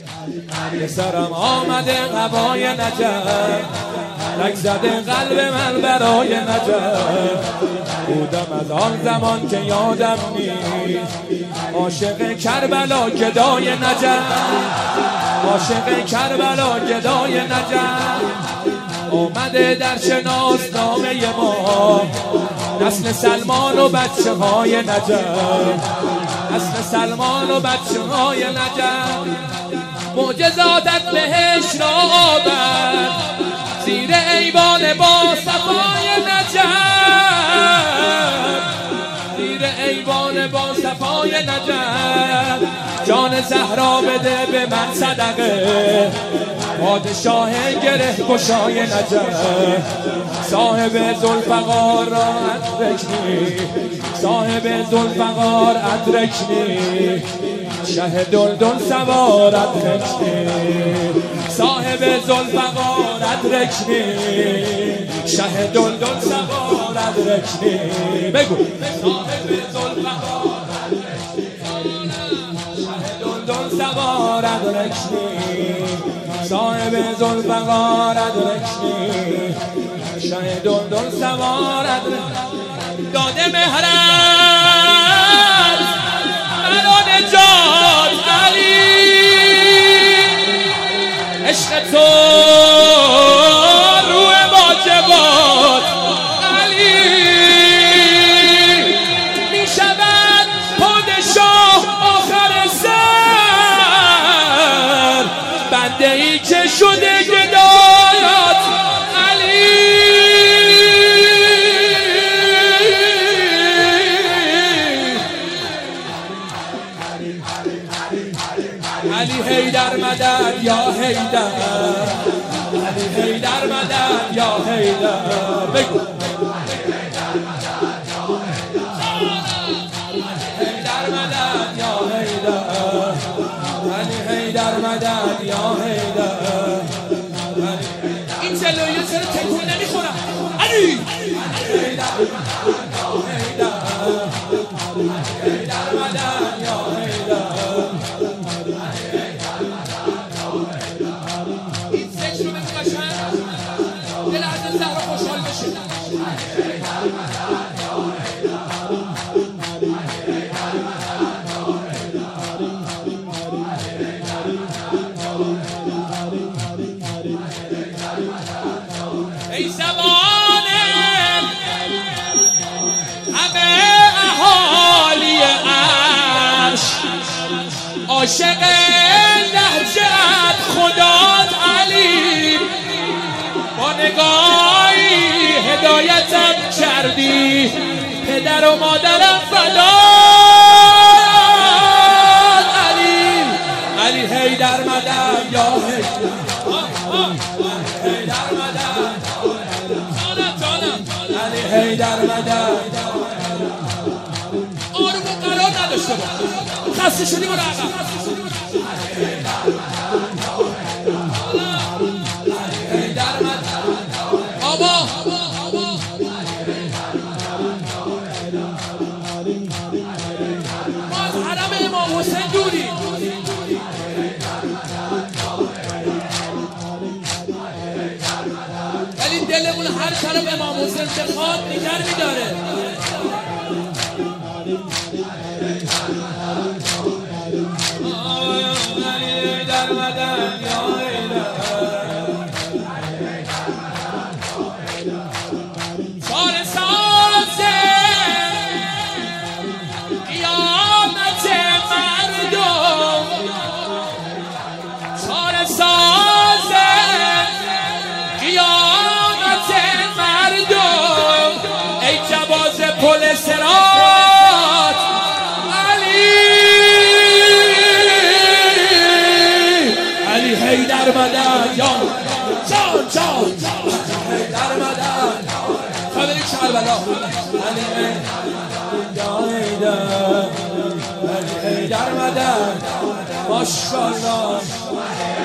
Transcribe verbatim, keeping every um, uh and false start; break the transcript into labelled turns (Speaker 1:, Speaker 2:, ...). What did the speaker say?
Speaker 1: پسرم آمده قبای نجف، رگ زده قلب من برای نجف. بودم از آن زمان که یادم نیست، عاشق کربلا گدای نجف، عاشق کربلا گدای نجف. آمده در شناسنامه ما نسل سلمان و بچه های نجف، نسل سلمان و بچه های نجف. معجزاتت بهش را آورد زیر ایوان با صفای نجف، زیر ایوان با صفای نجف. جان زهرا بده به من صدقه، پادشاه گره گشای نجف. صاحب ذوالفقار را ادرکنی، صاحب ذوالفقار ادرکنی. شه دلدل سوار ادرکنی، صاحب ذوالفقار ادرکنی. شه دلدل سوار ادرکنی. بگو صاحب ذوالفقار دل سوار ادرکنی، صاحب ذوالفقار ادرکنی. شه دل سوار ادرکنی. داده مهرت مرا نجات علی، عشق تو روح واجبات علی. می شود پادشاه آخر سر، بنده ای که شده گدایات علی. علی حیدر مدد یا حیدر، علی حیدر مدد یا حیدر. بگو حیدر مدد یا حیدر، علی حیدر مدد یا حیدر. این جلویه چرا تکون نمیخورم؟ علی حیدر حیدر، حیدر مدد یا حیدر. این ذکر رو بگو قشنگ، دل حضرت زهرا خوشحال بشه. ای زمانه همه اهالی عرش، عاشق لهجه‌ات خدات علی. با نگاهی هدایتم کردی، پدر و مادرم فدات علی. علی حیدر مدد یا حیدر، حیدر مدد جانم جانم. علی حیدر مدد. آروم و قرار نداشته باش، خسته شدی برو عقب. حیدر مدد آبا. ما از حرم امام حسین دوری. ولی دلمون هر طرف امام حسین بخواد نگر میداره. حیدر مدد یا حیدر، سار ساز قیامت مردم، سار ساز قیامت مردم. ای جواز پل صراط علی، علی حیدر مدد یا جان جان. حیدر مدد خبری کربلا. علی یا حیدر، علی حیدر مدد. ماشاءالله.